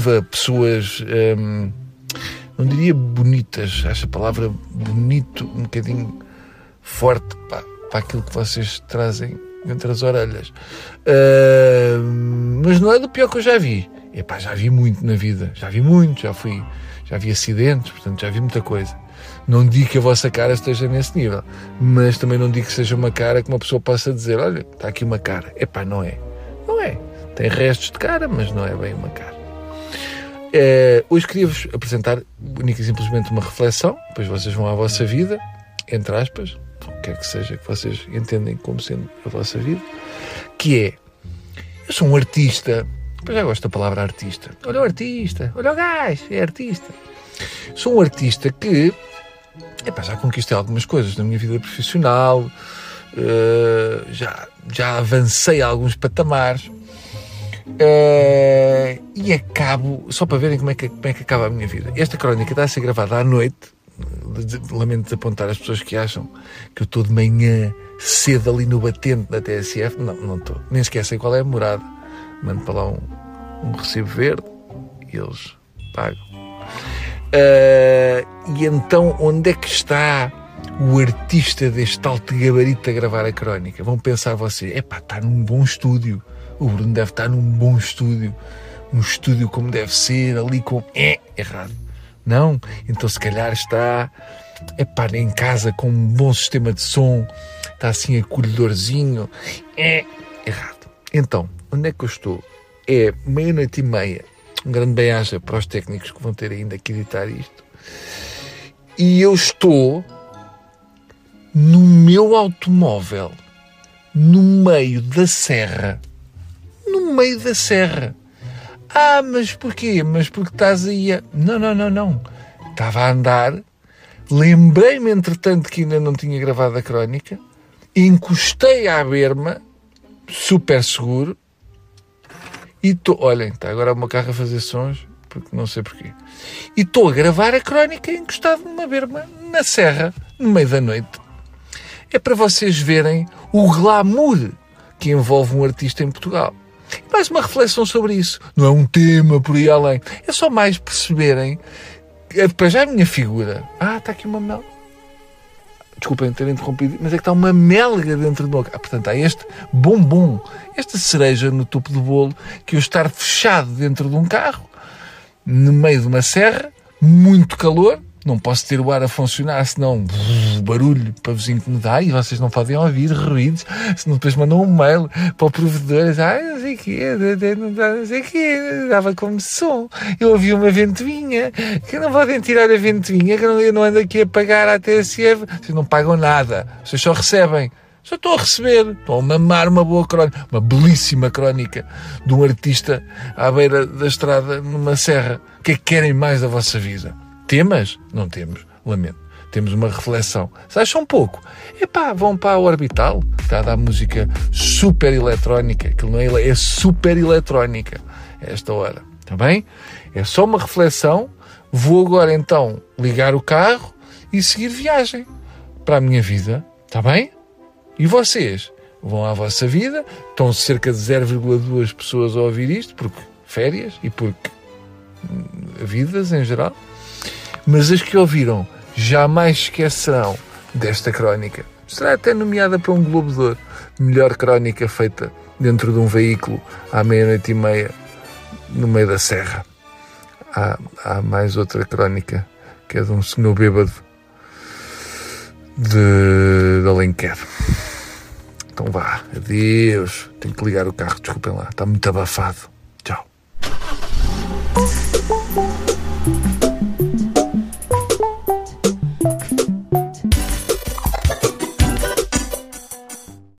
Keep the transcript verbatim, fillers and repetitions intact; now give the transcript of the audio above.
viva, pessoas, hum, não diria bonitas, acho a palavra bonito um bocadinho forte para, para aquilo que vocês trazem entre as orelhas. Uh, mas não é do pior que eu já vi. Epá, já vi muito na vida, já vi muito, já fui, já vi acidentes, portanto já vi muita coisa. Não digo que a vossa cara esteja nesse nível, mas também não digo que seja uma cara que uma pessoa possa dizer, olha, está aqui uma cara. Epá, não é. Não é. Tem restos de cara, mas não é bem uma cara. Uh, hoje queria-vos apresentar única e simplesmente uma reflexão, depois vocês vão à vossa vida, entre aspas, o que quer que seja que vocês entendem como sendo a vossa vida, que é, eu sou um artista, eu já gosto da palavra artista, olha o artista, olha o gajo, é artista. Sou um artista que, epá, já conquistei algumas coisas na minha vida profissional, uh, já, já avancei a alguns patamares, uh, e acabo, só para verem como é, que, como é que acaba a minha vida. Esta crónica está a ser gravada à noite. Lamento desapontar as pessoas que acham que eu estou de manhã cedo ali no batente da T S F. Não, não estou. Nem esquecem qual é a morada. Mando para lá um, um recibo verde e eles pagam. Uh, e então, onde é que está o artista deste alto gabarito a gravar a crónica? Vão pensar vocês, epá, está num bom estúdio. O Bruno deve estar num bom estúdio. Um estúdio como deve ser, ali com... É, errado. Não? Então se calhar está, epá, em casa com um bom sistema de som, está assim acolhedorzinho. É errado. Então, onde é que eu estou? É meia-noite e meia. Um grande bem-aja para os técnicos que vão ter ainda que editar isto. E eu estou no meu automóvel, no meio da serra. No meio da serra. Ah, mas porquê? Mas porque estás aí a... Não, não, não, não. Estava a andar, lembrei-me, entretanto, que ainda não tinha gravado a crónica, encostei à berma, super seguro, e estou... Olhem, está agora o meu carro a fazer sons, porque não sei porquê. E estou a gravar a crónica encostado numa berma, na serra, no meio da noite. É para vocês verem o glamour que envolve um artista em Portugal. Mais uma reflexão sobre isso. Não é um tema por aí além. É só mais perceberem. Para já a minha figura. Ah, está aqui uma melga. Desculpem ter interrompido, mas é que está uma melga dentro do... Ah, portanto, há este bombom, esta cereja no topo do bolo, que eu estar fechado dentro de um carro, no meio de uma serra, muito calor. Não posso ter o ar a funcionar, senão barulho para vos incomodar e vocês não podem ouvir ruídos, senão depois mandam um mail para o provedor, ah, não sei o quê, não sei o quê, dava como som. Eu ouvi uma ventoinha, que não podem tirar a ventoinha, que eu não ando aqui a pagar à T S F. Vocês não pagam nada, vocês só recebem. Só estou a receber, estou a mamar uma boa crónica, uma belíssima crónica de um artista à beira da estrada, numa serra. O que é que querem mais da vossa vida? Temas? Não temos, lamento. Temos uma reflexão. Se acham pouco, epá, vão para a Orbital, que está a dar música super eletrónica, aquilo não é, é super eletrónica a esta hora, está bem? É só uma reflexão. Vou agora então ligar o carro e seguir viagem para a minha vida, está bem? E vocês vão à vossa vida, estão cerca de zero vírgula duas pessoas a ouvir isto, porque férias e porque vidas em geral. Mas as que ouviram jamais esquecerão desta crónica. Será até nomeada para um Globo de Ouro. Melhor crónica feita dentro de um veículo à meia-noite e meia, no meio da serra. Há, há mais outra crónica, que é de um senhor bêbado de, de Alenquer. Então vá, adeus. Tenho que ligar o carro, desculpem lá, está muito abafado.